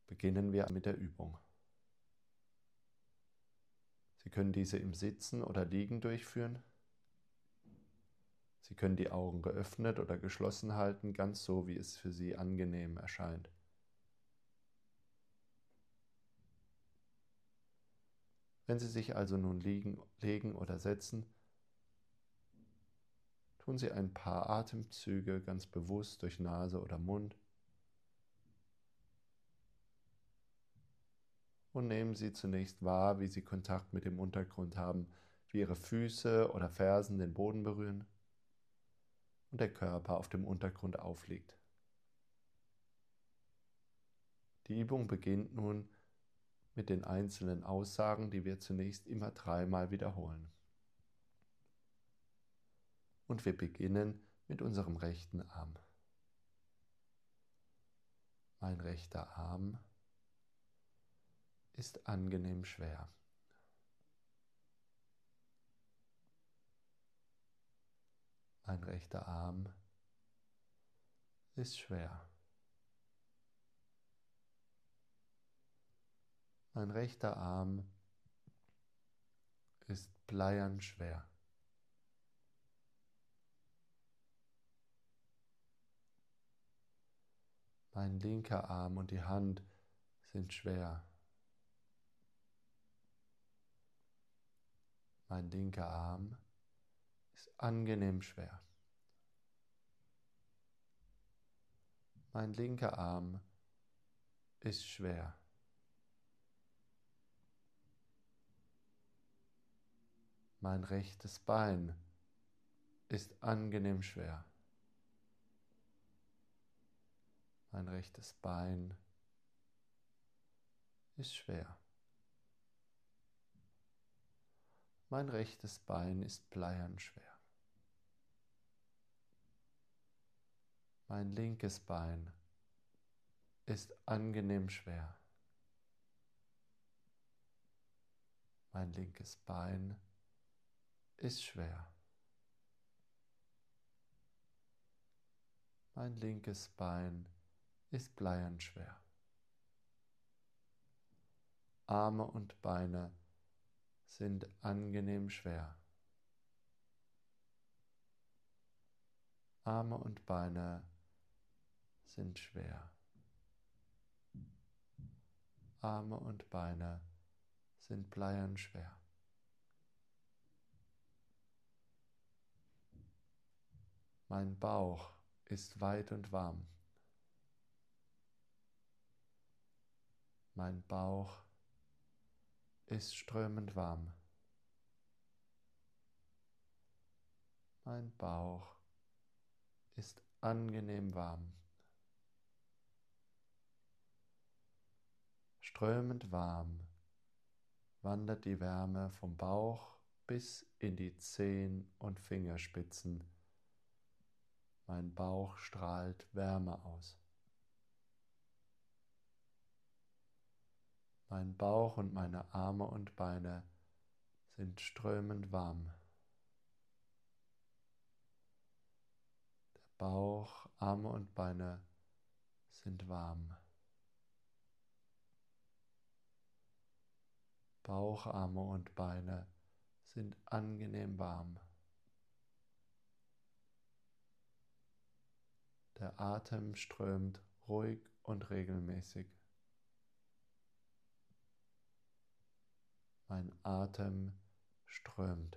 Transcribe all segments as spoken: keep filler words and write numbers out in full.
Beginnen wir mit der Übung. Sie können diese im Sitzen oder Liegen durchführen. Sie können die Augen geöffnet oder geschlossen halten, ganz so, wie es für Sie angenehm erscheint. Wenn Sie sich also nun liegen, legen oder setzen, tun Sie ein paar Atemzüge ganz bewusst durch Nase oder Mund und nehmen Sie zunächst wahr, wie Sie Kontakt mit dem Untergrund haben, wie Ihre Füße oder Fersen den Boden berühren und der Körper auf dem Untergrund aufliegt. Die Übung beginnt nun mit den einzelnen Aussagen, die wir zunächst immer dreimal wiederholen. Und wir beginnen mit unserem rechten Arm. Mein rechter Arm ist angenehm schwer. Mein rechter Arm ist schwer. Mein rechter Arm ist bleiern schwer. Mein linker Arm und die Hand sind schwer. Mein linker Arm ist angenehm schwer. Mein linker Arm ist schwer. Mein rechtes Bein ist angenehm schwer. Mein rechtes Bein ist schwer. Mein rechtes Bein ist bleiern schwer. Mein linkes Bein ist angenehm schwer. Mein linkes Bein ist schwer. Mein linkes Bein ist bleiern schwer. Arme und Beine sind angenehm schwer. Arme und Beine sind schwer. Arme und Beine sind bleiern schwer. Mein Bauch ist weit und warm. Mein Bauch ist strömend warm. Mein Bauch ist angenehm warm. Strömend warm wandert die Wärme vom Bauch bis in die Zehen und Fingerspitzen. Mein Bauch strahlt Wärme aus. Mein Bauch und meine Arme und Beine sind strömend warm. Der Bauch, Arme und Beine sind warm. Bauch, Arme und Beine sind angenehm warm. Der Atem strömt ruhig und regelmäßig. Mein Atem strömt.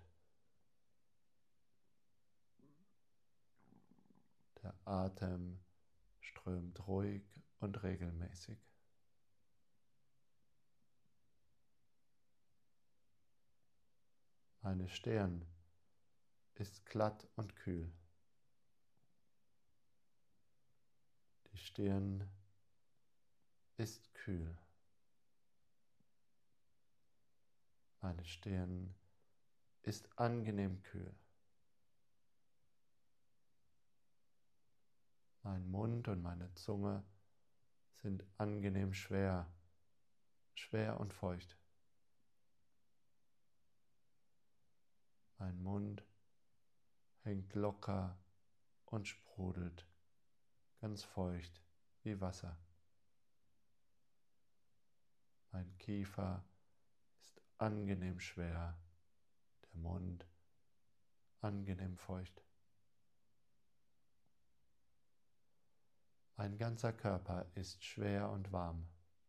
Der Atem strömt ruhig und regelmäßig. Meine Stirn ist glatt und kühl. Die Stirn ist kühl. Meine Stirn ist angenehm kühl. Mein Mund und meine Zunge sind angenehm schwer, schwer und feucht. Mein Mund hängt locker und sprudelt, ganz feucht wie Wasser. Kiefer ist angenehm schwer, der Mund angenehm feucht. Mein ganzer Körper ist schwer und warm.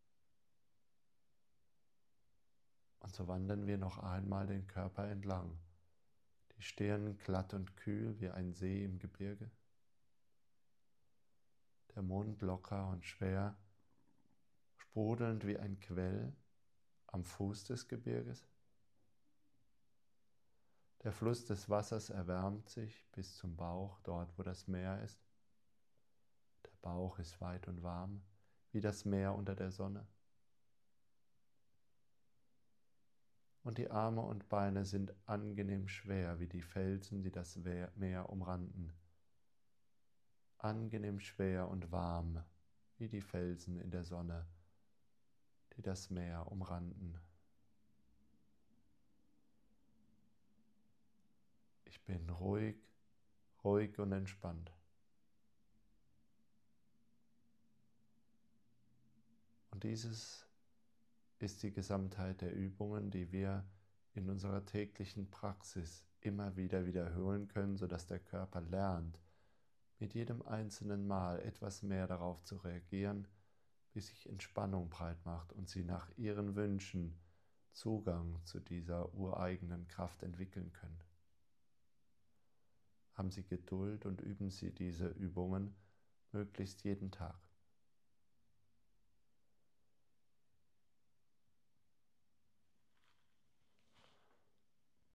Und so wandern wir noch einmal den Körper entlang. Die Stirn glatt und kühl wie ein See im Gebirge. Der Mund locker und schwer, sprudelnd wie ein Quell am Fuß des Gebirges. Der Fluss des Wassers erwärmt sich bis zum Bauch, dort wo das Meer ist. Der Bauch ist weit und warm, wie das Meer unter der Sonne. Und die Arme und Beine sind angenehm schwer, wie die Felsen, die das Meer umranden. Angenehm schwer und warm, wie die Felsen in der Sonne, die das Meer umranden. Ich bin ruhig, ruhig und entspannt. Und dieses ist die Gesamtheit der Übungen, die wir in unserer täglichen Praxis immer wieder wiederholen können, sodass der Körper lernt, mit jedem einzelnen Mal etwas mehr darauf zu reagieren, bis sich Entspannung breit macht und sie nach ihren Wünschen Zugang zu dieser ureigenen Kraft entwickeln können. Haben Sie Geduld und üben Sie diese Übungen möglichst jeden Tag.